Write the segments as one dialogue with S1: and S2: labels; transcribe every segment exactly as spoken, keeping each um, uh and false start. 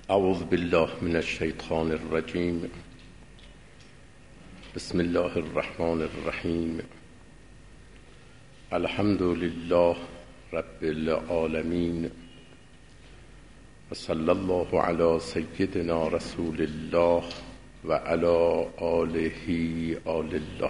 S1: اعوذ بالله من الشیطان الرجیم. بسم الله الرحمن الرحیم. الحمد لله رب العالمین و صلی الله علی سیدنا رسول الله و علی آله آل الله.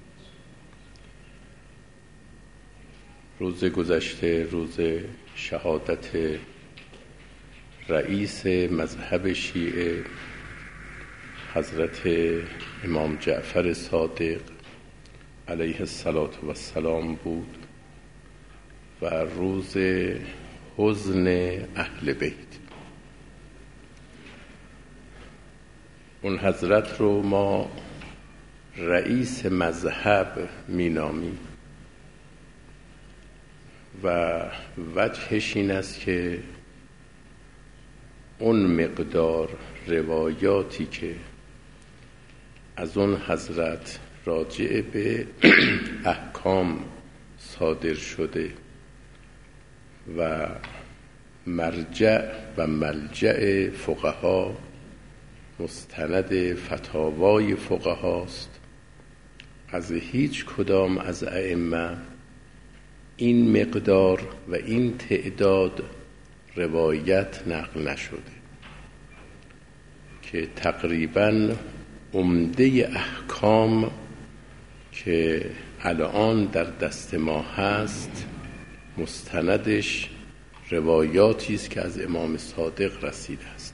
S1: روز گذشته روز شهادت رئیس مذهب شیعه حضرت امام جعفر صادق علیه السلام بود و روز حزن اهل بیت. اون حضرت رو ما رئیس مذهب مینامیم و وجهش این است که اون مقدار روایاتی که از اون حضرت راجع به احکام صادر شده و مرجع و ملجأ فقها، مستند فتاوای فقهاست، از هیچ کدام از ائمه این مقدار و این تعداد روایت نقل نشده که تقریباً عمده احکام که الان در دست ما هست مستندش روایاتی است که از امام صادق رسیده است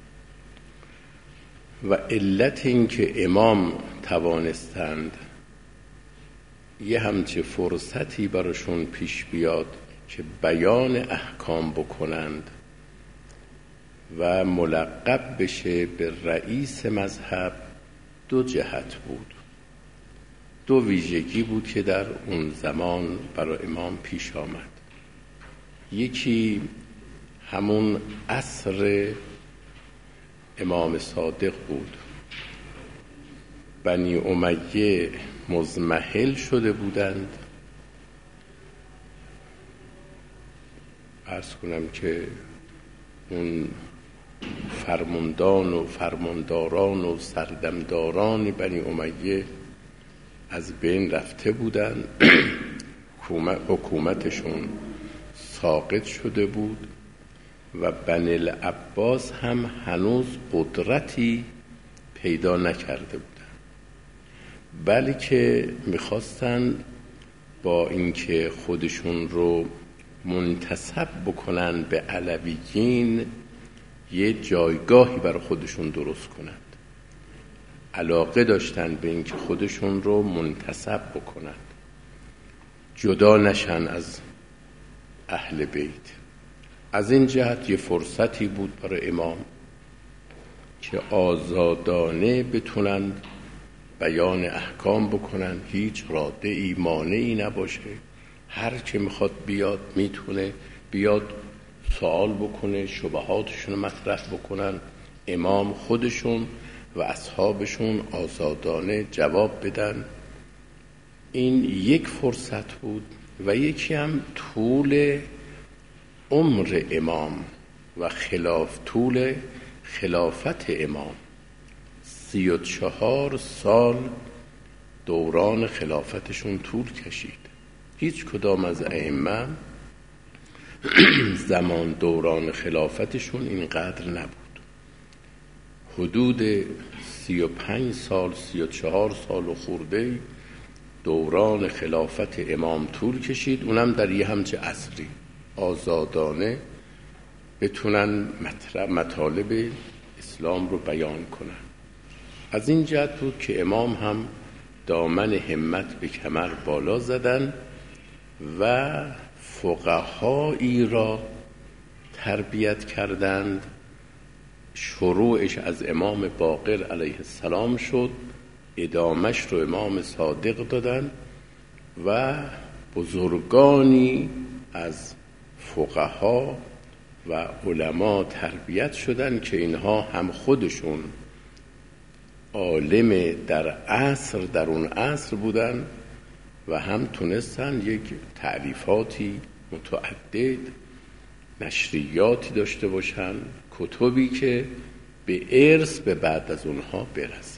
S1: و علت این که امام توانستند یه همچه فرصتی براشون پیش بیاد که بیان احکام بکنند و ملقب بشه به رئیس مذهب دو جهت بود، دو ویژگی بود که در اون زمان برای امام پیش آمد. یکی همون عصر امام صادق بود. بنی امیه مضمحل شده بودند. عرض کنم که اون فرماندان و فرمانداران و سردمداران بنی امیه از بین رفته بودند. حکومتشون ساقط شده بود و بنی العباس هم هنوز قدرتی پیدا نکرده بودند، بلکه میخواستن با اینکه خودشون رو منتسب بکنن به علویین یه جایگاهی برای خودشون درست کنند. علاقه داشتن به اینکه خودشون رو منتسب بکنند، جدا نشن از اهل بیت. از این جهت یه فرصتی بود برای امام که آزادانه بتونن بیان احکام بکنن، هیچ رادعی مانعی نباشه، هر که میخواد بیاد میتونه بیاد سوال بکنه، شبهاتشون مطرح بکنن، امام خودشون و اصحابشون آزادانه جواب بدن. این یک فرصت بود و یکی هم طول عمر امام و خلاف طول خلافت امام. سی و چهار سال دوران خلافتشون طول کشید. هیچ کدام از ائمه زمان دوران خلافتشون اینقدر نبود. حدود سی و پنج سال، سی و چهار سال و خورده دوران خلافت امام طول کشید، اونم در یه همچه عصری آزادانه بتونن مطلب مطالب اسلام رو بیان کنن. از این جهت بود که امام هم دامن همت به کمر بالا زدن و فقهایی را تربیت کردند. شروعش از امام باقر علیه السلام شد، ادامش رو امام صادق دادن و بزرگانی از فقها و علما تربیت شدن که اینها هم خودشون عالم در عصر در اون عصر بودن و هم تونستن یک تألیفاتی متعدد نشریاتی داشته باشن، کتبی که به ارث به بعد از اونها برسه.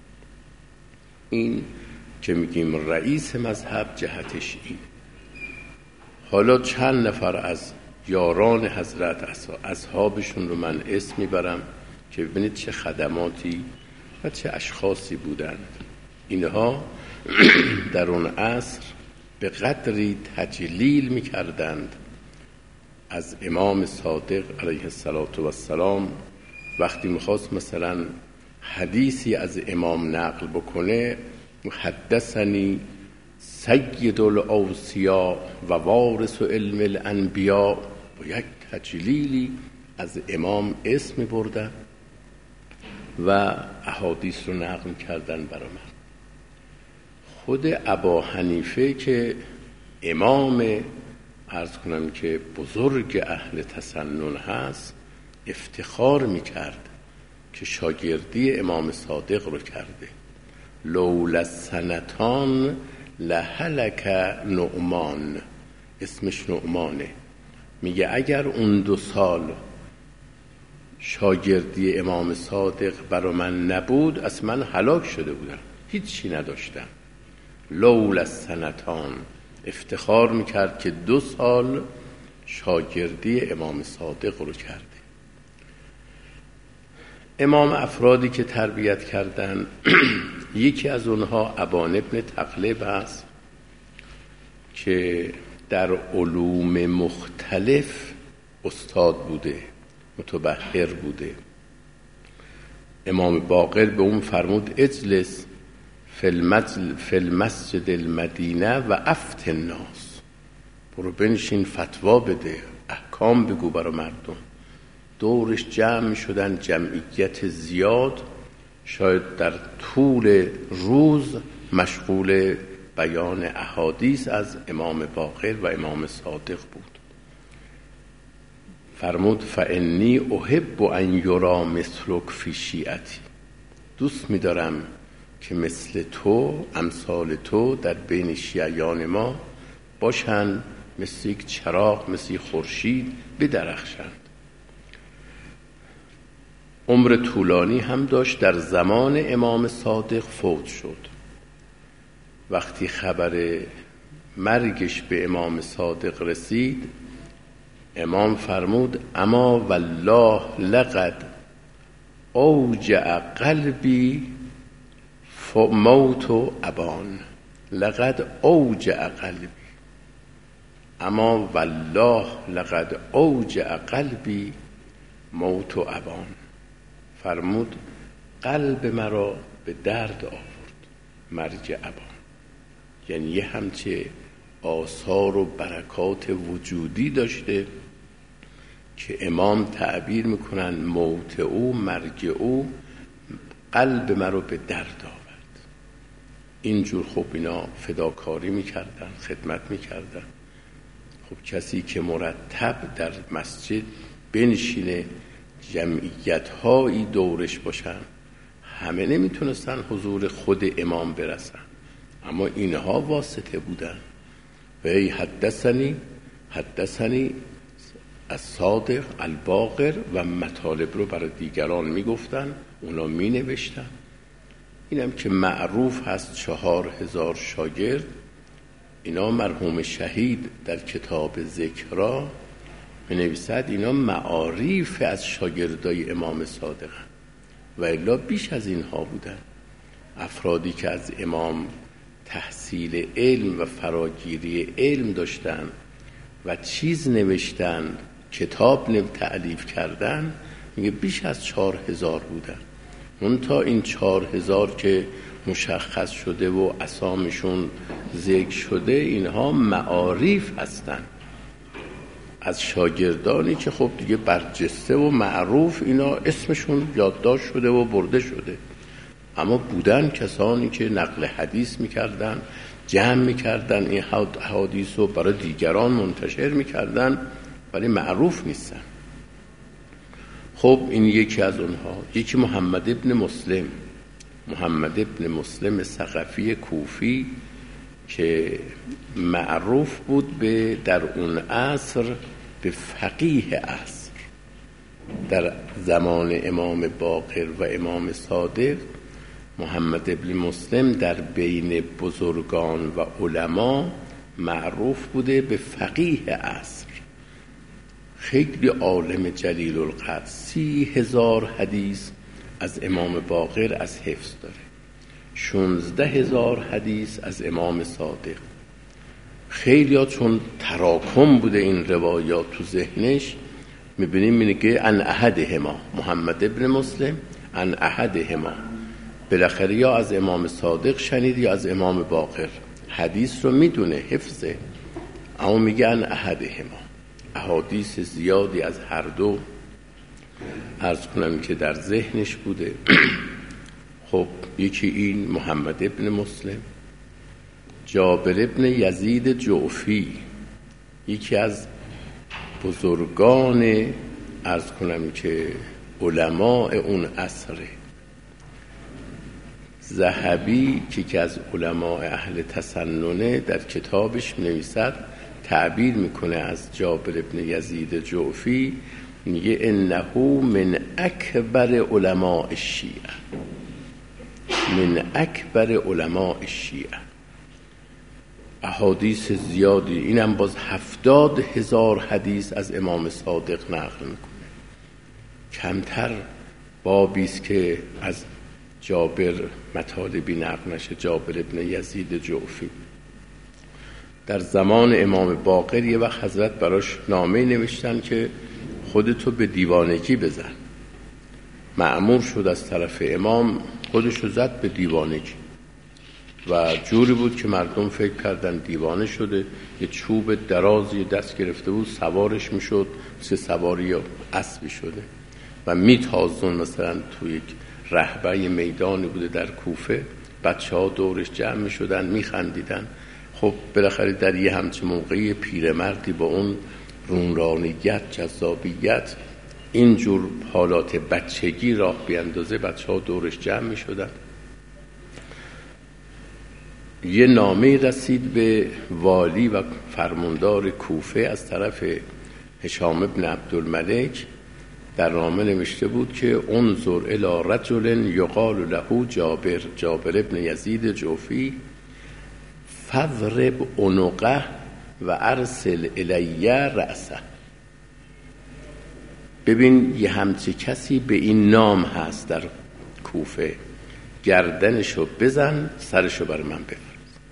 S1: این که میگیم رئیس مذهب جهتش این. حالا چند نفر از یاران حضرت، اصحابشون رو من اسم میبرم که ببینید چه خدماتی و چه اشخاصی بودند. اینها در اون عصر به قدری تجلیل میکردند از امام صادق علیه السلام. وقتی میخواست مثلا حدیثی از امام نقل بکنه، حدثنی سید الاوصیاء و وارث علم الانبیاء، با یک تجلیلی از امام اسم بردن و احادیث رو نقل کردن برای من. خود ابا حنیفه که امام، عرض کنم که بزرگ اهل تسنن هست، افتخار میکرد که شاگردی امام صادق رو کرده. لولا سنتان لهلک نعمان، اسمش نعمانه. میگه اگر اون دو سال شاگردی امام صادق برای من نبود، از من هلاک شده بودم، هیچی نداشتم. لولا سنتان، افتخار میکرد که دو سال شاگردی امام صادق رو کرده. امام افرادی که تربیت کردن، یکی از اونها ابان ابن تغلب است که در علوم مختلف استاد بوده، متبحر بوده. امام باقر به اون فرمود اجلس فی المسجد المدینه و افت الناس، برو بنشین فتوا بده، احکام بگو برای مردم. دورش جمع می شدن، جمعیت زیاد، شاید در طول روز مشغول بیان احادیث از امام باقر و امام صادق بود. فرمود فانی احب ان یرا مثلک فی شیعتی، دوست می دارم که مثل تو، امثال تو در بین شیعیان ما باشن، مثل یک چراغ، مثل خورشید بدرخشند. عمر طولانی هم داشت. در زمان امام صادق فوت شد. وقتی خبر مرگش به امام صادق رسید، امام فرمود اما والله لقد اوجع قلبی موت ابان، لقد اوجع قلبی، اما والله لقد اوجع قلبی موت ابان. فرمود قلب مرا به درد آورد مرگ ابان. یعنی یه همچه آثار و برکات وجودی داشته که امام تعبیر میکنن موت او، مرگ او قلب مرا به درد آورد. اینجور خب اینا فداکاری میکردن، خدمت میکردن. خب کسی که مرتب در مسجد بنشینه، جمعیت هایی دورش باشن، همه نمیتونستن حضور خود امام برسن، اما اینها واسطه بودن. و ای حدثنی حدثنی از صادق الباقر و مطالب رو برای دیگران میگفتن، اونا مینوشتن. اینم که معروف هست چهار هزار شاگرد. اینا مرحوم شهید در کتاب ذکرا می نویسد اینا معاریف از شاگردای امام صادق و الا بیش از اینها بودن. افرادی که از امام تحصیل علم و فراگیری علم داشتن و چیز نوشتن، کتاب نو تألیف کردن، میگه بیش از چهار هزار بودن. منتها این چهار هزار که مشخص شده و اسامشون ذکر شده، اینها معاریف هستن از شاگردانی که خب دیگه برجسته و معروف، اینا اسمشون یادداشت شده و برده شده. اما بودن کسانی که نقل حدیث میکردن، جمع میکردن، این حدیث رو برای دیگران منتشر میکردن، ولی معروف نیستن. خب این یکی از اونها. یکی محمد ابن مسلم، محمد ابن مسلم ثقفی کوفی که معروف بود به در اون عصر به فقیه عصر. در زمان امام باقر و امام صادق محمد ابن مسلم در بین بزرگان و علما معروف بوده به فقیه عصر. خیلی عالم جلیل القدر، سی هزار حدیث از امام باقر از حفظ داره، شونزده هزار حدیث از امام صادق. خیلی ها چون تراکم بوده این روایات تو ذهنش، میبینیم میگه ان احدهما، محمد ابن مسلم ان احدهما، بالاخره یا از امام صادق شنید یا از امام باقر. حدیث رو میدونه، حفظه، اما میگه ان احدهما. احادیث زیادی از هر دو عرض کنم که در ذهنش بوده. خب یکی این محمد ابن مسلم. جابر ابن یزید جعفی یکی از بزرگان عرض کنم که علماء اون عصره. ذهبی که از علماء اهل تسننه در کتابش نویسد، تعبیر میکنه از جابر ابن یزید جعفی، میگه انه من اکبر علماء الشیعه، من اکبر علماء الشیعه. احادیث زیادی، اینم باز هفتاد هزار حدیث از امام صادق نقل میکنه. کمتر بابیست که از جابر مطالبی نقل نشه. جابر ابن یزید جعفی در زمان امام باقر یه وقت حضرت براش نامه نوشتن که خودتو به دیوانگی بزن. مأمور شد از طرف امام، خودشو زد به دیوانگی و جوری بود که مردم فکر کردن دیوانه شده. یه چوب درازی دست گرفته بود، سوارش میشد، مثل سواری یا اسبی شده و میتازون. مثلا توی یک رهبه میدانی بوده در کوفه، بچه ها دورش جمع میشدن میخندیدن. خب بالاخره در یه همچه موقعی پیرمردی با اون رونرانیت، جذابیت، اینجور حالات بچگی راه بیاندازه، بچه ها دورش جمع میشدن. یه نامه رسید به والی و فرماندار کوفه از طرف هشام ابن عبدالملک. در نامه نوشته بود که انظر الی رجل یقال له جابر، جابر ابن یزید جعفی، فضرب عنقه و ارسل الی رأسه. ببین یه همچه کسی به این نام هست در کوفه، گردنشو بزن، سرشو بر من بفرست.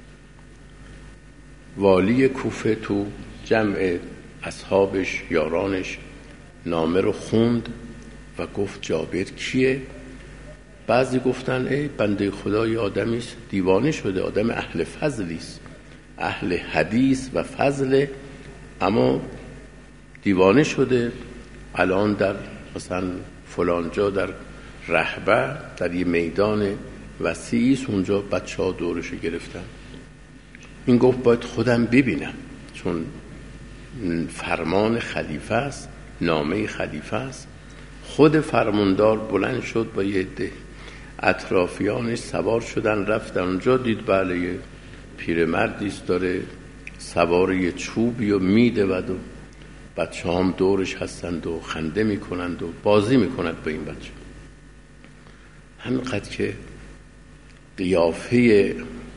S1: والی کوفه تو جمع اصحابش، یارانش، نامه رو خوند و گفت جابر کیه؟ بعضی گفتن ای بنده خدای آدمیست دیوانه شده، آدم اهل فضلیست، اهل حدیث و فضل، اما دیوانه شده. الان در مثلا فلانجا در رهبه، در یه میدان وسیعیست، اونجا بچه ها دورشو گرفتن. این گفت باید خودم ببینم، چون فرمان خلیفه است، نامه خلیفه است. خود فرماندار بلند شد با یه عده اطرافیانش سوار شدن، رفتن اونجا، دید بله یه پیرمردیست داره سوار یه چوبی و میده و دو بچه هم دورش هستند و خنده میکنند و بازی میکنند با این بچه. همینقدر که قیافه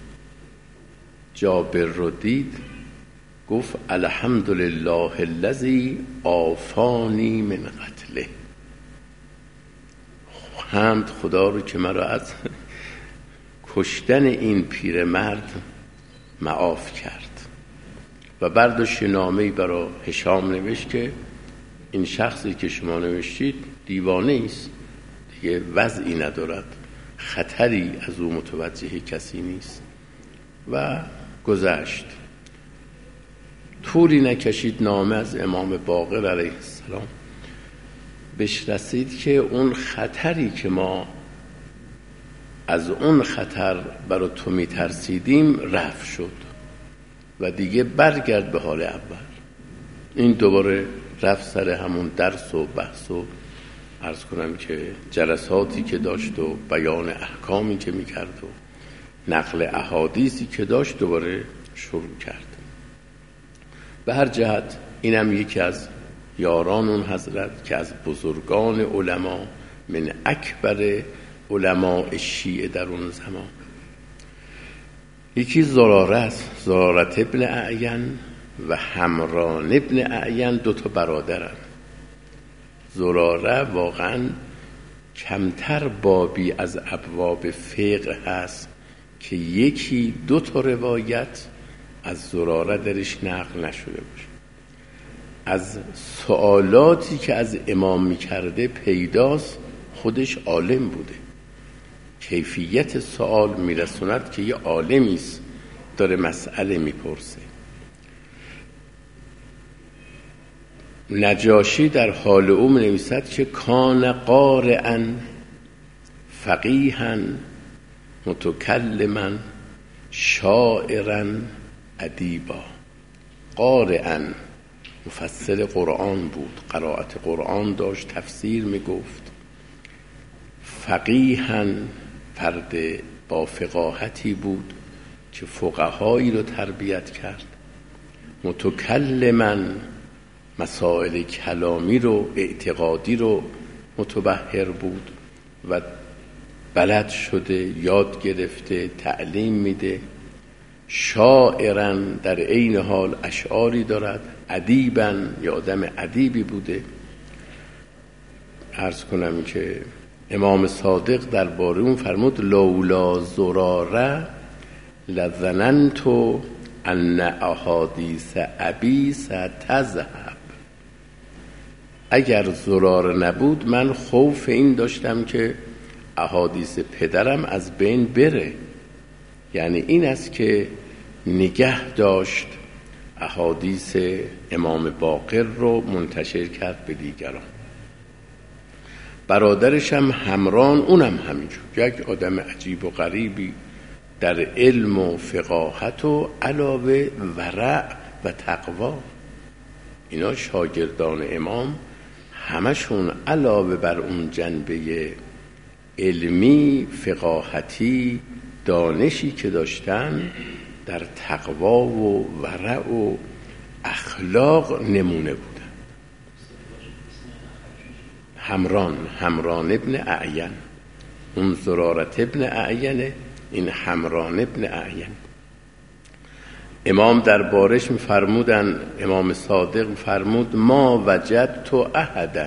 S1: جابر رو دید، گفت الحمدلله الذی عافانی من قتله. حمد خدا رو که مرا از کشتن این پیرمرد معاف کرد. و برداشت نامه‌ای برای هشام نوشت که این شخصی که شما نوشتید دیوانه است دیگه، وضعی ندارد، خطری از او متوجه کسی نیست. و گذشت. طولی نکشید نامه از امام باقر علیه السلام بهش رسید که اون خطری که ما از اون خطر برای تو میترسیدیم رفع شد و دیگه برگرد به حال اول. این دوباره رفت سر همون درس و بحث و عرض کنم که جلساتی که داشت و بیان احکامی که میکرد و نقل احادیثی که داشت دوباره شروع کرد. به هر جهت اینم یکی از یاران اون حضرت که از بزرگان علما، من اکبر علماء شیعه در اون زمان. یکی زراره است، زرارت ابن اعین و حمران ابن اعین، دو تا برادرن. زراره واقعا کمتر بابی از ابواب فقه هست که یکی دو تا روایت از زراره درش نقل نشده باشه. از سوالاتی که از امام میکرده پیداست خودش عالم بوده. کیفیت سوال میرسوند که یه عالمیست داره مسئله میپرسه. نجاشی در حال او می‌نویسد که کان قارئا فقیها متکلما شاعرا ادیبا. قارئا مفسر قرآن بود، قرائت قرآن داشت، تفسیر میگفت. فقیها فرد با فقاهتی بود که فقهایی رو تربیت کرد. متکلما مسائل کلامی رو، اعتقادی رو متبحر بود و بلد شده، یاد گرفته، تعلیم میده. شاعرا در عین حال اشعاری دارد. ادیبا یا آدم ادیبی بوده. عرض کنم که امام صادق درباره اون فرمود لولا زراره لظننت ان احادیث ابی ستذهب. اگر زراره نبود من خوف این داشتم که احادیث پدرم از بین بره. یعنی این است که نگه داشت، احادیث امام باقر رو منتشر کرد به دیگران. برادرش هم حمران، اونم همینجور، یک آدم عجیب و غریبی در علم و فقاهت و علاوه ورع و تقوا. اینا شاگردان امام همشون علاوه بر اون جنبه علمی، فقاهتی، دانشی که داشتن، در تقوا و ورع و اخلاق نمونه بودن. حمران، حمران ابن اعین، اون زرارت ابن اعینه، این حمران ابن اعین. امام در بارش می‌فرمودن، امام صادق فرمود ما وجدت احدا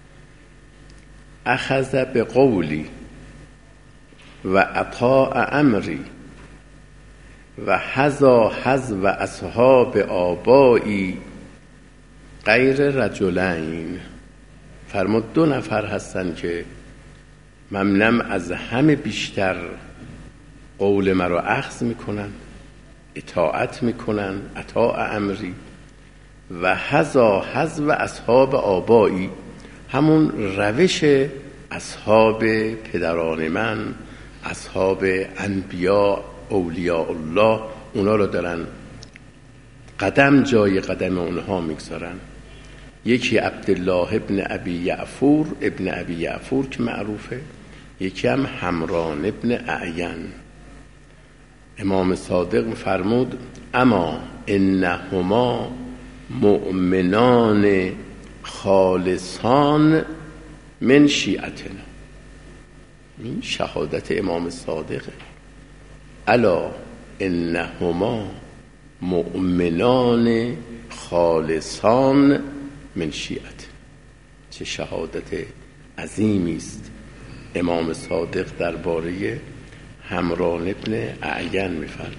S1: اخذ بقولی و اطاع امری و حذا حذو اصحاب آبایی غیر رجلین. فرمود دو نفر هستن که ممنم از همه بیشتر قول مرا اخذ میکنن، اطاعت میکنن، اطاع امری، و حذا حذو اصحاب آبایی، همون روش اصحاب پدران من، اصحاب انبیا، اولیاء الله، اونا رو دارن قدم جای قدم اونها میگذارن. یکی عبدالله ابن ابی یعفور، ابن ابی یعفور که معروفه، یکی هم حمران ابن اعین. امام صادق فرمود اما انهما مؤمنان خالصان من شیعتنا. این شهادت امام صادقه. الا انهما مؤمنان خالصان من شیعت. چه شهادت عظیمی است امام صادق درباره حمران ابن اعین میفرماید.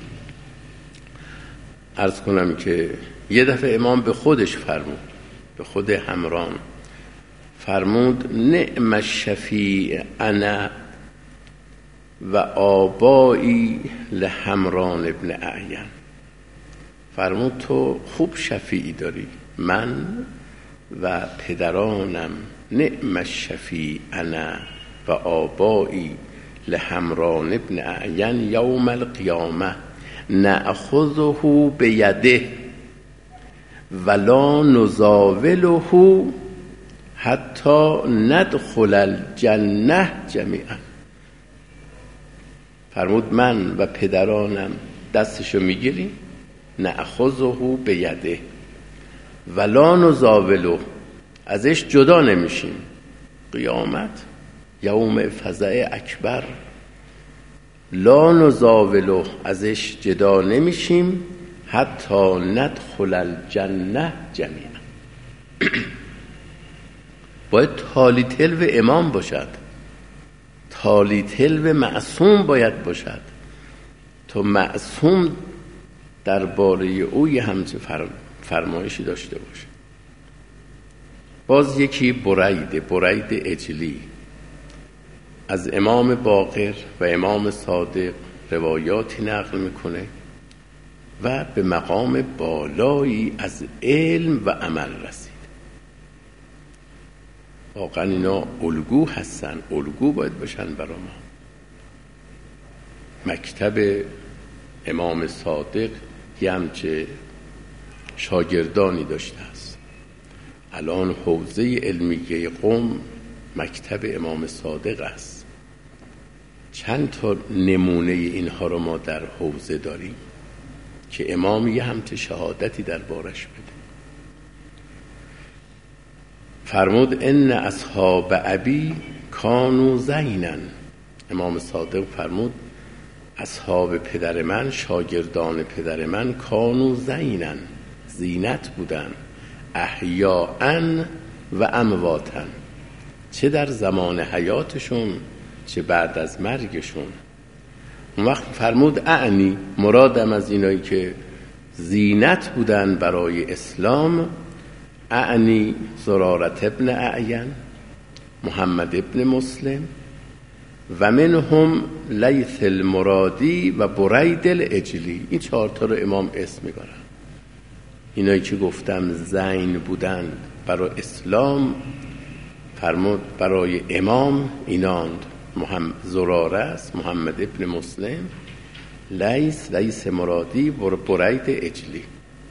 S1: عرض کنم که یه دفعه امام به خودش فرمود، به خود حمران فرمود نعم الشفیع انا و آبایی لحمران ابن اعین. فرمود تو خوب شفیعی داری، من و پدرانم نعم الشفیع انا و آبایی لحمران ابن اعین یوم القیامه نأخذه بیده ولا نزاوله حتی ندخل الجنه جمیعا. فرمود من و پدرانم دستشو میگیریم، نأخذه بیده ولا نزاوله، ازش جدا نمیشیم. قیامت یوم فزع اکبر، لا نزاوله، ازش جدا نمیشیم حتی ندخل الجنه جمیعا. باید تالی تلو امام باشد، تالی تلو معصوم باید باشد تا معصوم درباره او یه همچه فرمایشی داشته باشه. باز یکی برید، برید اجلی، از امام باقر و امام صادق روایاتی نقل میکنه و به مقام بالایی از علم و عمل رسید. واقعا اینا الگو هستن، الگو باید باشن برای ما. مکتب امام صادق یه همچه شاگردانی داشته است. الان حوزه علمیه قم مکتب امام صادق است. چند تا نمونه اینها رو ما در حوزه داریم که امام یه همچه شهادتی در بارش بده. فرمود ان اصحاب ابی کانوا زینا، امام صادق فرمود اصحاب پدر من، شاگردان پدر من، کانوا زینا، زینت بودن، احیاء و امواتا، چه در زمان حیاتشون چه بعد از مرگشون. اون وقت فرمود اعنی، مرادم از اینایی که زینت بودن برای اسلام، اعنی زرارت ابن اعین، محمد ابن مسلم و منهم لیث المرادی و برید الاجلی. این چهار تا رو امام اسم می‌برن. اینایی که گفتم زین بودن برای اسلام، فرمود برای امام ایناند: محمد زراره است، محمد ابن مسلم، لیث لیث مرادی و برید اجلی.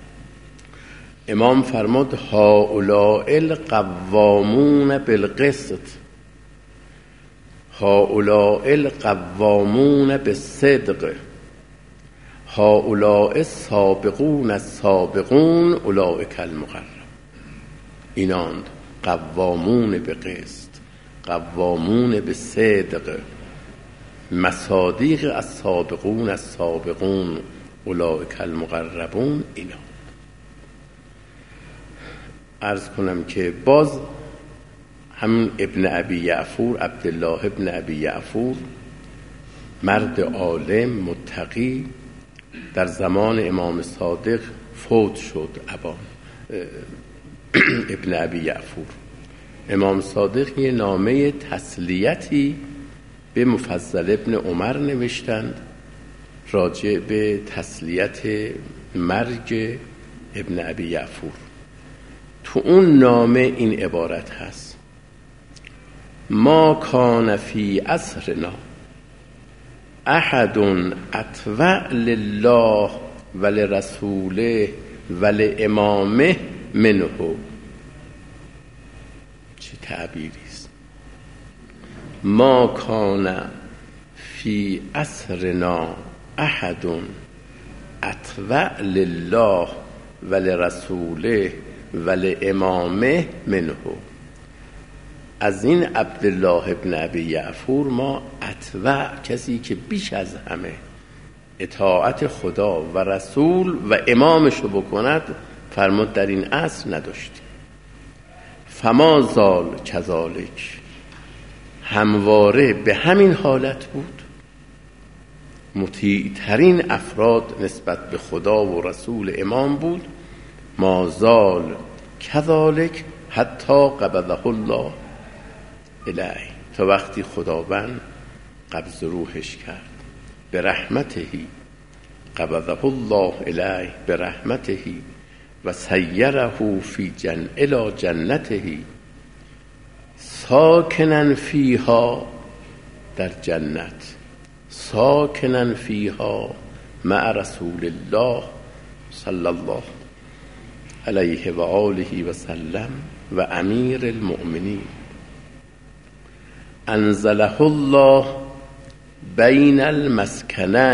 S1: امام فرمود هؤلاء القوامون بالقسط، هؤلاء القوامون بالصدق، هؤلاء السابقون السابقون اولئک المقربون. ایناند قوامون به قسط، قوامون به صدق، مصادیق السابقون السابقون اولئک المقربون. اینا عرض کنم که باز همون ابن ابی یعفور، عبدالله ابن ابی یعفور، مرد عالم متقی، در زمان امام صادق فوت شد. ابان ابن ابی یعفور، امام صادق یه نامه تسلیتی به مفضل ابن عمر نوشتند راجع به تسلیت مرگ ابن ابی یعفور. تو اون نامه این عبارت هست: ما کان فی عصرنا احد اطوع لله و لرسوله و لامامه منه. چه تعبیری است! ما کان فی عصرنا احد اطوع لله و لرسوله و لامامه منه. از این عبدالله ابن ابی یعفور ما اطوع، کسی که بیش از همه اطاعت خدا و رسول و امامشو بکند، فرمود در این عصر نداشتیم. فما زال کذالک، همواره به همین حالت بود. مطیع ترین افراد نسبت به خدا و رسول امام بود. ما زال کذالک حتی قبضه الله الیه، تا وقتی خداوند قبض روحش کرد. به رحمتهی قبضه الله الیه، به رحمتهی و سیره فی جن الی جنتهی ساکنن فیها، در جنت ساکنن فیها مع رسول الله صلی الله علیه و آله و سلم و امیر المؤمنین. انزله الله بین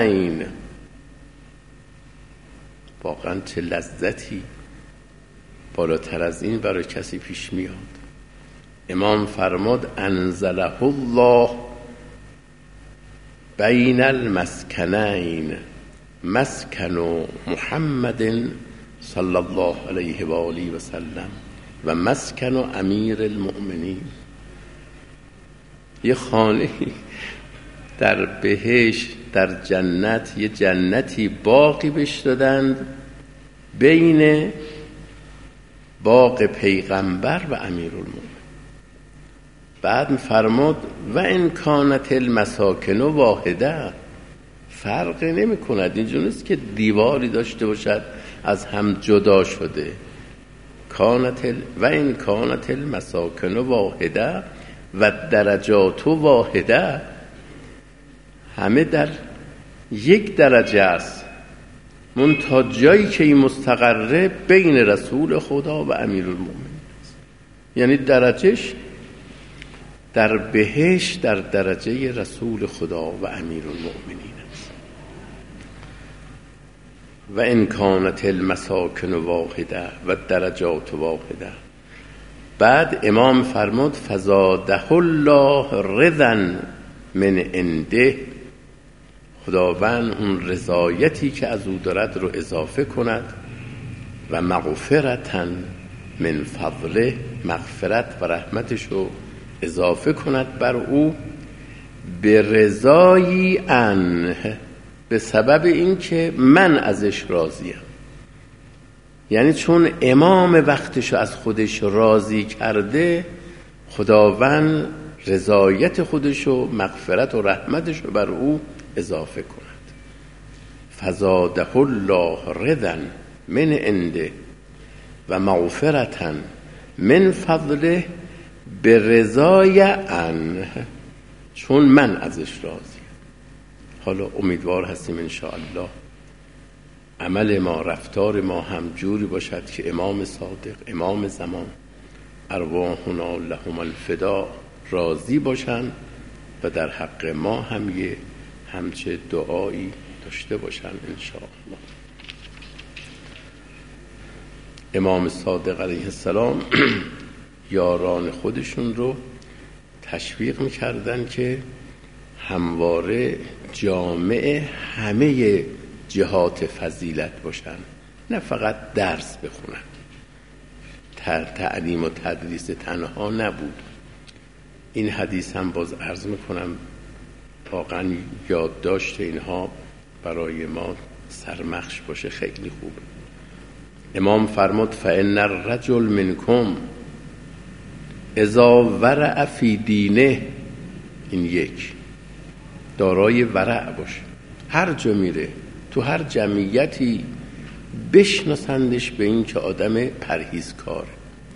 S1: المسکنین. واقعا چه لذتی بالاتر از این برای کسی پیش میاد. امام فرماد انزله الله بین المسکنین مسکن محمد صلی الله علیه و آله و سلم و مسکن امیر المؤمنین. یه خانه در بهشت در جنت، یه جنتی باقی بهش دادند بین باغ پیغمبر و امیرالمومنین. بعد فرمود و ان کانت المساکن واحده، فرق نمی کند، اینجور نیست که دیواری داشته باشد از هم جدا شده. کانت ال... و ان کانت المساکن واحده و درجات واحده، همه در یک درجه است، منتها جایی که این مستقره بین رسول خدا و امیرالمومنین است. یعنی درجهش در بهشت در درجه رسول خدا و امیرالمؤمنین است. و ان کانت المساکن واحده و درجات واحده. بعد امام فرمود فزاده الله رضا من عنده، خداوند اون رضایتی که از او دارد رو اضافه کند، و مغفرتا من فضله، مغفرت و رحمتش رو اضافه کند بر او، به رضایی عنه، به سبب اینکه من ازش راضیم. یعنی چون امام وقتشو از خودش راضی کرده، خداوند رضایت خودشو، مغفرت و رحمتشو بر او اضافه کند. فزاده الله رضا من عنده و مغفرتا من فضله به رضای عنه، چون من ازش راضیم. حالا امیدوار هستیم انشاءالله عمل ما، رفتار ما هم جوری باشد که امام صادق، امام زمان، ارواحنا لهم الفدا، راضی باشن و در حق ما هم یه همچه دعایی داشته باشن انشاءالله. امام صادق علیه السلام یاران خودشون رو تشویق میکردن که همواره جامع همه جهات فضیلت باشن، نه فقط درس بخونن. تعلیم و تدریس تنها نبود. این حدیث هم باز عرض میکنم، واقعا یادداشت اینها برای ما سرمخش باشه، خیلی خوبه. امام فرمود فإن الرجل منکم اذا ورع فی دینه، این یک، دارای ورع باشه، هر جا میره تو هر جمعیتی بشناسندش به این که آدم پرهیزکاره،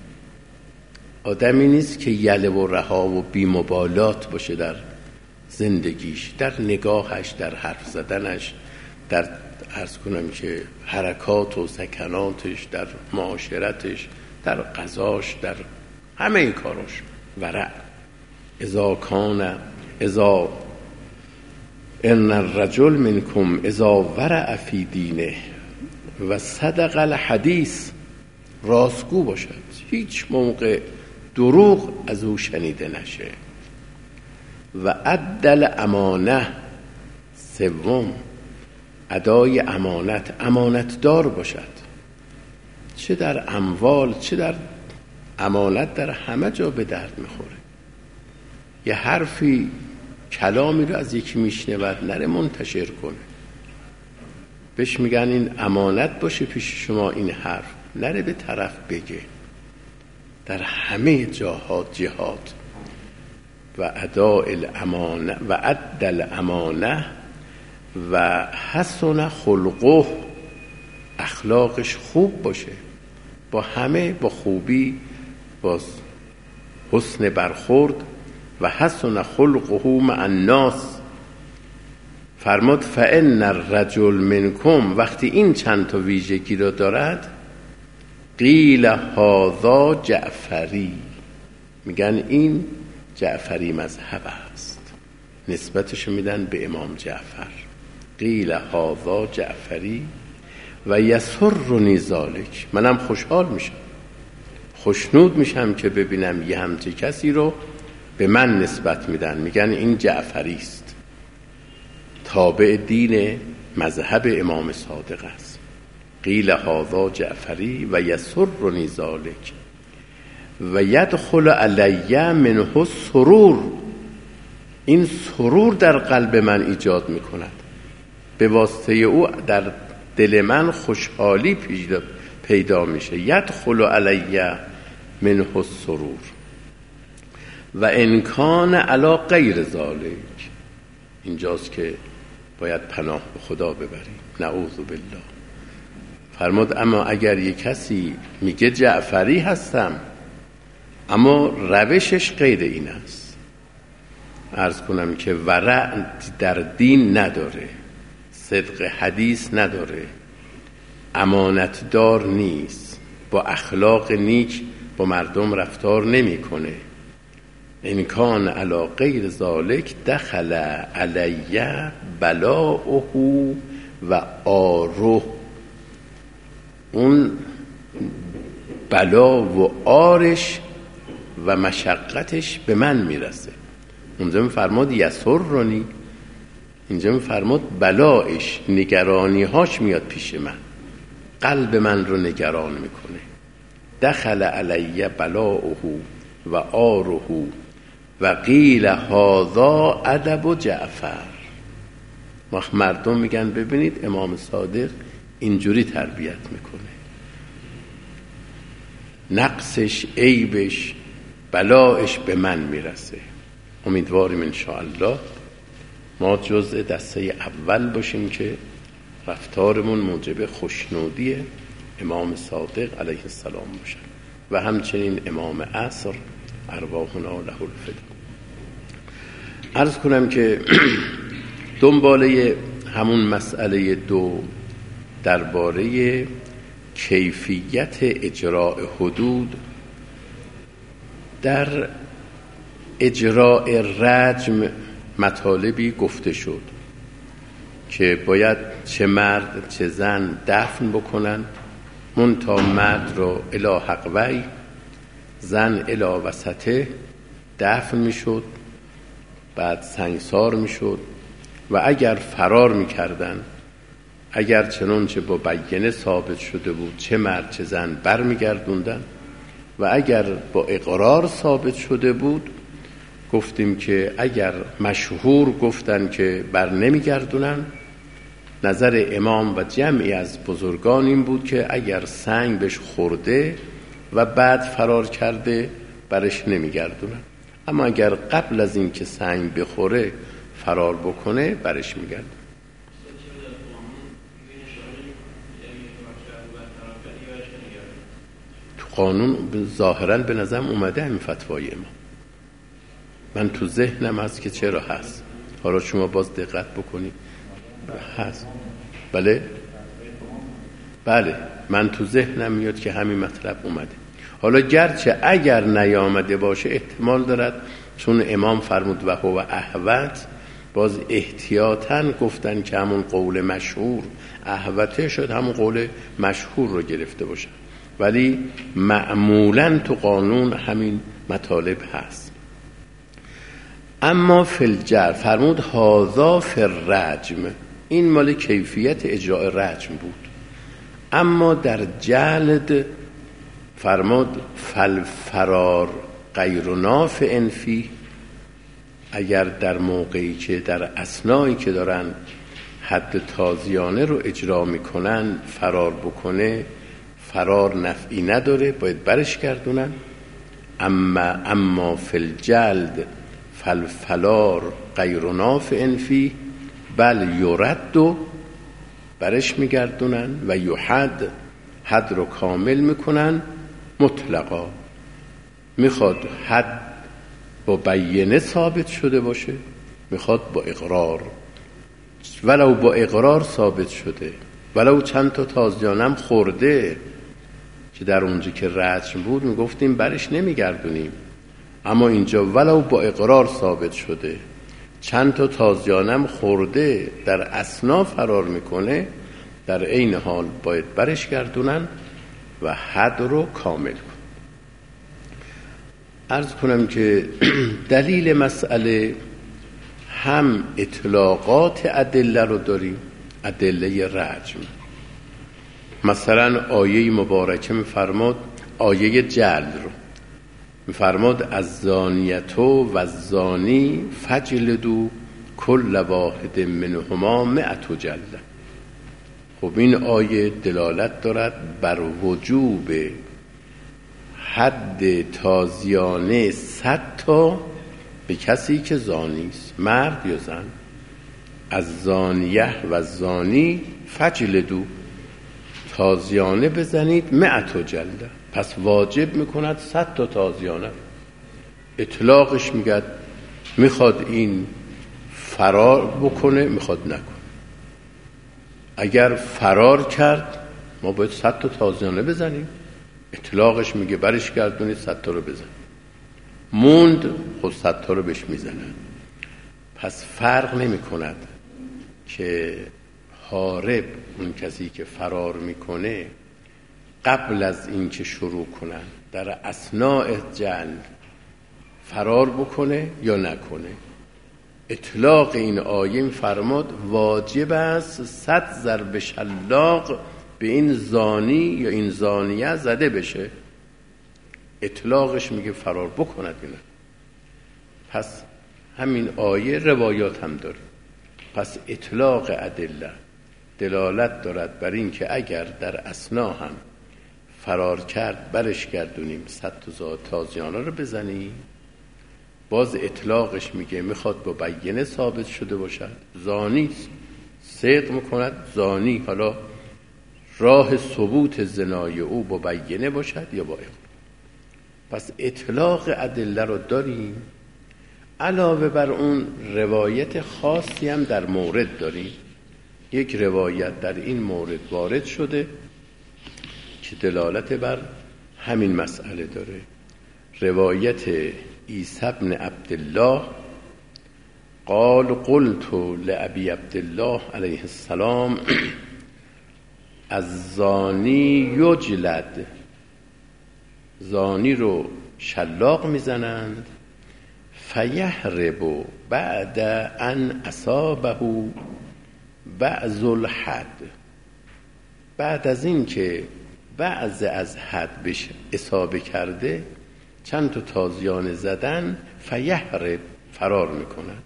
S1: آدمی نیست که یله و رها و بی‌مبالات باشه در زندگیش، در نگاهش، در حرف زدنش، در عرض کنم که حرکات و سکناتش، در معاشرتش، در قضاش، در همه این کاراش ورع. اذا کان اذا ان الرجل منکم اذا ورع فی دینه و صدق الحدیث، راستگو باشد، هیچ موقع دروغ از او شنیده نشه. و ادل امانه، سوم ادای امانت، امانت دار باشد، چه در اموال چه در امانت، در همه جا به درد میخوره. یه حرفی کلامی رو از یکی میشنود نره منتشر کنه، بهش میگن این امانت باشه پیش شما، این حرف نره به طرف بگه. در همه جاهات جهات و اداء الامانه و ادى الامانه و حسن خلقه، اخلاقش خوب باشه، با همه با خوبی، با حسن برخورد. و حسن خلقه مع الناس. فرمود فإن الرجل منکم، وقتی این چند تا ویژگی را دارد، قیل هذا جعفری، میگن این جعفری مذهب است، نسبتش میدن به امام جعفر. قیل هذا جعفری و یسرنی ذلک، منم خوشحال میشم خوشنود میشم که ببینم یه همچه کسی رو به من نسبت میدن، میگن این جعفری است، تابع دین مذهب امام صادق است. قیل هذا جعفری و یسرنی ذلک و یدخل علی منه سرور. این سرور در قلب من ایجاد میکند، به واسطه او در دل من خوشحالی پیدا میشه. یدخل علی منه سرور و امکان علی غیر ذلک. اینجاست که باید پناه به خدا ببریم، نعوذ بالله. فرمود اما اگر یک کسی میگه جعفری هستم اما روشش غیر این است، عرض کنم که ورع در دین نداره، صدق حدیث نداره، امانتدار نیست، با اخلاق نیک با مردم رفتار نمیکنه، ان کان علی غیر ذالک دخل علی بلاؤه و آره. اون بلا و آرش و مشقتش به من میرسه. اونجا میفرماد یسرنی، اینجا میفرماد بلایش، نگرانیهاش میاد پیش من، قلب من رو نگران میکنه. دخل علی بلاؤه و آره و قیل هذا ادب جعفر. مردم میگن ببینید امام صادق اینجوری تربیت میکنه، نقصش، عیبش، بلایش به من میرسه. امیدواریم انشاءالله ما جزء دسته اول باشیم که رفتارمون موجب خوشنودی امام صادق علیه السلام باشه و همچنین امام عصر ارواحنا له الفدا. عرض کنم که دنباله همون مسئله دو درباره کیفیت اجراء حدود، در اجراء رجم مطالبی گفته شد که باید چه مرد چه زن دفن بکنن، منتها مرد رو الی حقوی، زن الی وسطه دفن میشد، بعد سنگسار میشد و اگر فرار میکردن، اگر چنانچه با بیینه ثابت شده بود چه مرد چه زن بر میگردوندن و اگر با اقرار ثابت شده بود گفتیم که اگر مشهور گفتن که بر نمیگردونن، نظر امام و جمعی از بزرگان این بود که اگر سنگ بهش خورده و بعد فرار کرده برش نمیگردونن، اما اگر قبل از این که سنگ بخوره فرار بکنه برش میگردونن. تو قانون ظاهرا به نظرم اومده همین فتوای امام، من تو ذهنم هست که چرا هست، حالا شما باز دقت بکنید هست. بله بله من تو ذهنم میاد که همین مطلب اومده. حالا گرچه اگر نیامده باشه احتمال دارد، چون امام فرمود و هو احوط، باز احتیاطاً گفتن که همون قول مشهور احوطه شد، همون قول مشهور رو گرفته باشه، ولی معمولاً تو قانون همین مطالب هست. اما فی الجر فرمود هذا فی الرجم، این مال کیفیت اجراء رجم بود. اما در جلد فرمود فالفرار غیر نافع فی، اگر در موقعی که در اثنایی که دارن حد تازیانه رو اجرا میکنن فرار بکنه، فرار نفعی نداره، باید برش گردونن. اما اما فی الجلد فالفرار غیر نافع فی بل یرد، برش میگردونن و یحد، حد رو کامل میکنن مطلقا. میخواد حد با بیینه ثابت شده باشه، میخواد با اقرار، ولو با اقرار ثابت شده، ولو چند تا تازیانم خورده، که در اونجا که رجم بود میگفتیم برش نمیگردونیم، اما اینجا ولو با اقرار ثابت شده، چند تا تازیانم خورده، در اثنا فرار میکنه، در عین حال باید برش گردونن و حد رو کامل کن. عرض کنم که دلیل مسئله هم اطلاقات ادله رو داریم، ادله رجم. مثلا آیه مبارکه میفرماد، آیه جلد رو میفرماد از زانیتو و زانی فجلدو کل واحد منهما مئت جلده. خب این آیه دلالت دارد بر وجوب حد تازیانه صد تا به کسی که زانی است، مرد یا زن. از زانیه و زانی فجلدو، تازیانه بزنید مئت جلده. پس واجب میکند صد تا تازیانه. اطلاقش میگد میخواد این فرار بکنه میخواد نکنه. اگر فرار کرد ما باید صد تا تازیانه بزنیم. اطلاقش میگه برش گردونید صد تا رو بزن. موند خود صد تا رو بهش میزنن. پس فرق نمی کند که هارب، اون کسی که فرار میکنه، قبل از این که شروع کنن در اثناء جنگ فرار بکنه یا نکنه. اطلاق این آیه فرماد واجب است صد ضرب شلاق به این زانی یا این زانیه زده بشه. اطلاقش میگه فرار بکند اینا. پس همین آیه روایات هم داره. پس اطلاق ادله دلالت دارد بر این که اگر در اثنا هم فرار کرد برش گردونیم صد تا تازیانه رو بزنیم. باز اطلاقش میگه میخواد با بینه ثابت شده باشد، زانی صدق میکند، زانی حالا راه ثبوت زنای او با بینه باشد یا با اقرار. پس اطلاق ادله رو داریم. علاوه بر اون روایت خاصی هم در مورد داریم. یک روایت در این مورد وارد شده که دلالت بر همین مسئله داره. روایت عیسی بن عبدالله قال قلت لابی عبدالله علیه السلام از زانی یجلد، زانی رو شلاق میزنند، فیهرب بعد ان اصابه بعض الحد، بعد از این که بعض از حد بشه اصابه کرده چند تا تازیانه زدن، فیهرب فرار میکند.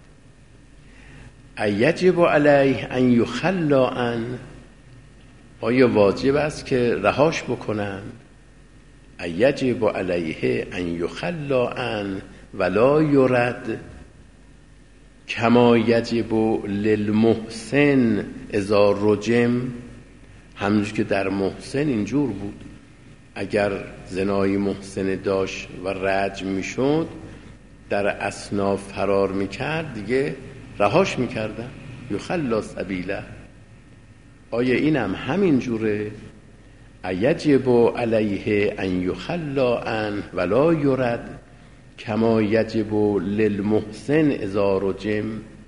S1: ایجب علیه ان یخلا عن، آیا واجب است که رهاش بکنن؟ ایجب علیه ان یخلا عن ولا یرد کما یجب للمحسن اذا رجم. همونجور که در محسن اینجور بود، اگر زنای محسن داشت و رجم میشد در اثنا فرار میکرد دیگه رهاش میکردن، یخلا سبیله. آیا اینم همین جوره؟ ایجب علیه ان یخلا عن ولا یرد کما یجب للمحسن اذا رجم.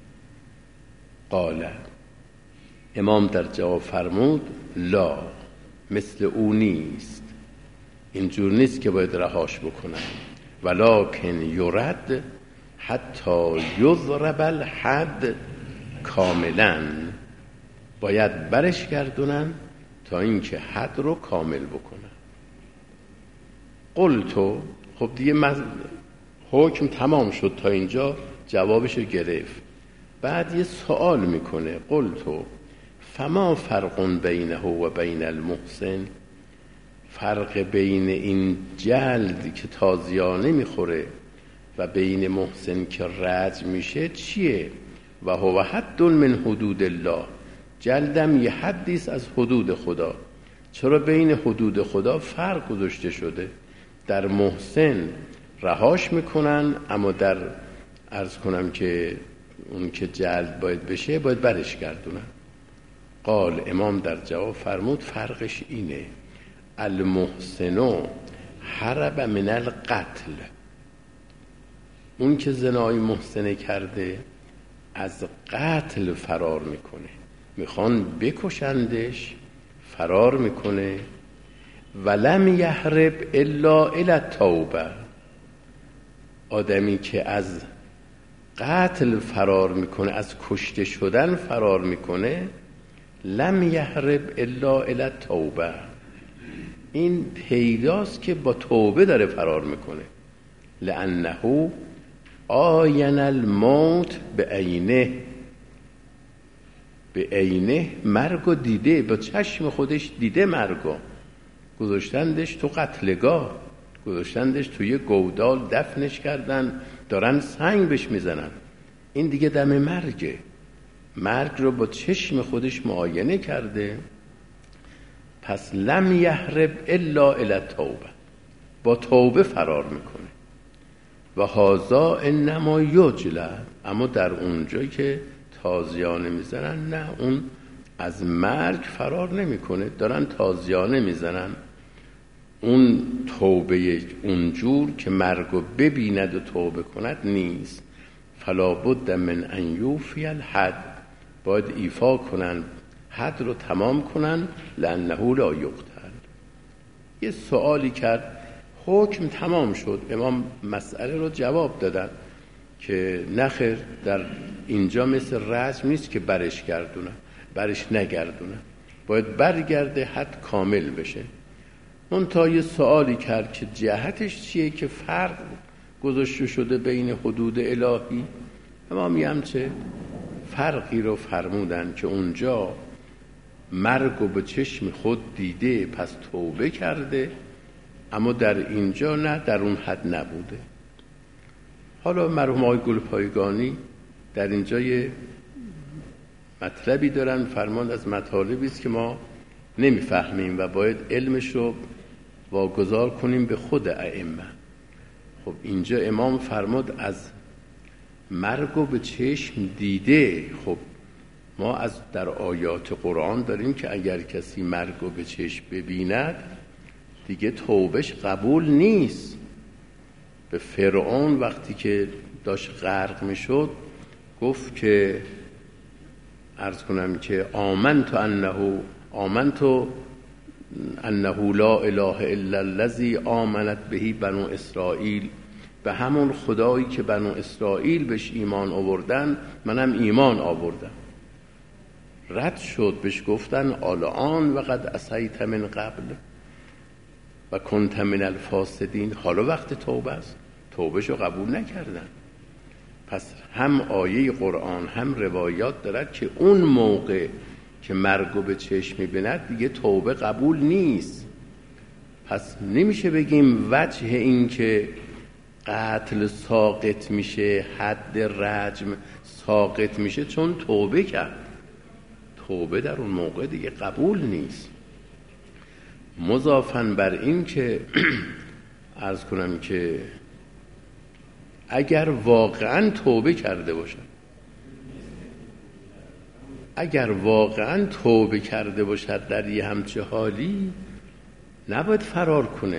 S1: قال، امام در جواب فرمود لا، مثل او نیست، اینجور نیست که باید رهاش بکنن. ولکن یرد حتی یضرب الحد کاملا، باید برش گردونن تا اینکه حد رو کامل بکنن. قلتو، خب دیگه مز... حکم تمام شد تا اینجا، جوابشو گرفت. بعد یه سوال میکنه، قلتو فما فرق بینه و بین المحسن، فرق بین این جلد که تازیانه میخوره و بین محسن که رجم میشه چیه؟ و هو حد من حدود الله، جلدم یه حدیست از حدود خدا. چرا بین حدود خدا فرق گذاشته شده؟ در محسن رهاش میکنن، اما در عرض کنم که اون که جلد باید بشه باید برش گردونن. قال، امام در جواب فرمود فرقش اینه، المحسنو هرب من القتل، اون که زنای محسنه کرده از قتل فرار میکنه، میخوان بکشندش، فرار میکنه. ولم یهرب الا الی التوبه، آدمی که از قتل فرار میکنه، از کشته شدن فرار میکنه، لم یهرب الا الی التوبه، این پیداست که با توبه داره فرار میکنه. لانه آین الموت به عینه، به عینه مرگو دیده، با چشم خودش دیده مرگو. گذاشتندش تو قتلگاه، گذاشتندش توی گودال دفنش کردن، دارن سنگ بهش میزنن، این دیگه دم مرگه، مرگ رو با چشم خودش معاینه کرده. پس لم یهرب الا الی التوبه، با توبه فرار میکنه. و هذا انما یجلد، اما در اونجایی که تازیانه میزنن نه، اون از مرگ فرار نمیکنه، دارن تازیانه میزنن. اون توبه اونجور که مرگو ببیند و توبه کند نیست. فلا بد من ان یوفی الحد، باید ایفا کنن، حد رو تمام کنن. لانه لا یقتل. یه سوالی کرد، حکم تمام شد، امام مسئله رو جواب دادن که نخیر، در اینجا مثل رجم نیست که برش گردونن، برش نگردونن، باید برگرده، حد کامل بشه. اون تا یه سوالی کرد که جهتش چیه که فرق گذاشته شده بین حدود الهی. امام همچه فرقی رو فرمودن که اونجا مرگو به چشم خود دیده پس توبه کرده، اما در اینجا نه، در اون حد نبوده. حالا مرحوم آقای گلپایگانی در اینجا یه مطلبی دارن، فرمان از مطالبی است که ما نمیفهمیم و باید علمش رو واگذار کنیم به خود ائمه. خب اینجا امام فرمود از مرگو به چشم دیده. خب ما از در آیات قرآن داریم که اگر کسی مرگو به چشم ببیند دیگه توبهش قبول نیست. به فرعون وقتی که داشت غرق میشد گفت که عرض کنم که آمنت انه آمنت انه لا اله الا الذی آمنت بهی بنو اسرائیل، به همون خدایی که بنو اسرائیل بهش ایمان آوردن منم ایمان آوردم. رد شد، بهش گفتن الان و قد عصیت من قبل و کنت من الفاسدین، حالا وقت توبه است، توبهشو قبول نکردن. پس هم آیه قرآن هم روایات دارد که اون موقع که مرگو به چشم می‌بیند دیگه توبه قبول نیست. پس نمیشه بگیم وجه این که قتل ساقط میشه، حد رجم ساقط میشه چون توبه کرد. توبه در اون موقع دیگه قبول نیست. مضافاً بر این که عرض کنم که اگر واقعاً توبه کرده باشد، اگر واقعاً توبه کرده باشد در یه همچه حالی نباید فرار کنه.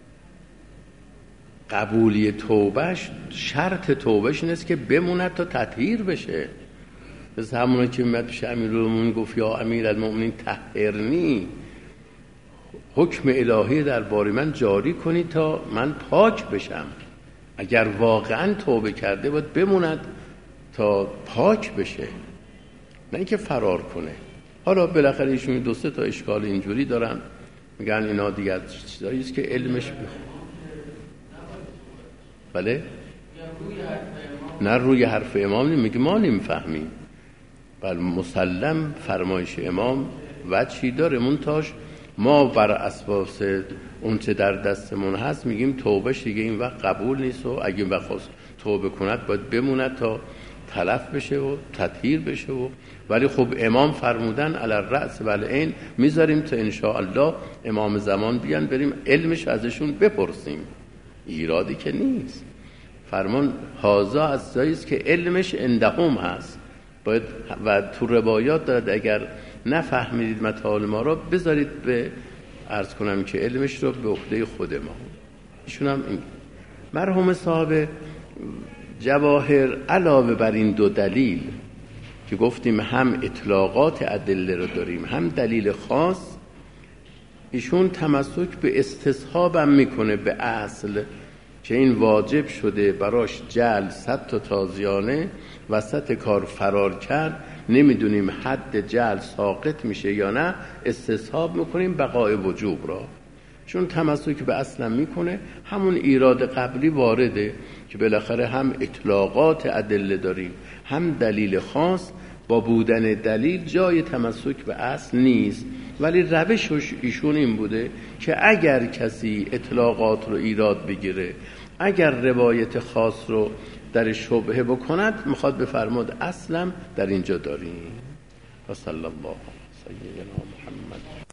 S1: قبولی توبهش، شرط توبهش این است که بموند تا تطهیر بشه. مثل همونه که میاد پیش امیرالمومنین گفت یا امیرالمومنین طهرنی، حکم الهی در باری من جاری کنی تا من پاک بشم. اگر واقعا توبه کرده باید بموند تا پاک بشه، نه اینکه فرار کنه. حالا بالاخره ایشون دو سه تا اشکال اینجوری دارن، میگن اینا دیگه چیزایی است که علمش بخ... بله نه روی حرف امام نیم، میگه ما نمیفهمیم. بل مسلم فرمایش امام وجهی داره، منتاش ما بر اساس اون چه در دستمون هست میگیم توبهش دیگه این وقت قبول نیست و اگه بخواست توبه کند باید بموند تا تلف بشه و تطهیر بشه و ولی خب امام فرمودن علی الرأس و العین، میذاریم تا انشاءالله امام زمان بیان بریم علمش ازشون بپرسیم، ایرادی که نیست. فرمان هازا از جاییست که علمش اندهم هست باید و تو روایات دارد اگر نفهمیدید مطالب ما رو بذارید به عرض کنم که علمش رو به عهده خود ما. ایشون هم این مرحوم صاحب جواهر علاوه بر این دو دلیل که گفتیم هم اطلاقات ادله رو داریم هم دلیل خاص، ایشون تمسک به استصحاب هم میکنه به اصل که این واجب شده براش جعل صد تا تازیانه وسط کار فرار کرد، نمیدونیم حد جعل ساقط میشه یا نه، استصحاب میکنیم بقای وجوب را، چون تمسک به اصلا میکنه. همون ایراد قبلی وارده که بالاخره هم اطلاقات ادله داریم هم دلیل خاص، با بودن دلیل جای تمسک به اصل نیست، ولی روشش ایشون این بوده که اگر کسی اطلاقات رو ایراد بگیره، اگر روایت خاص رو در شبهه بکند، میخواد بفرماد اصلا در اینجا داریم. و صلی الله علی سیدنا محمد.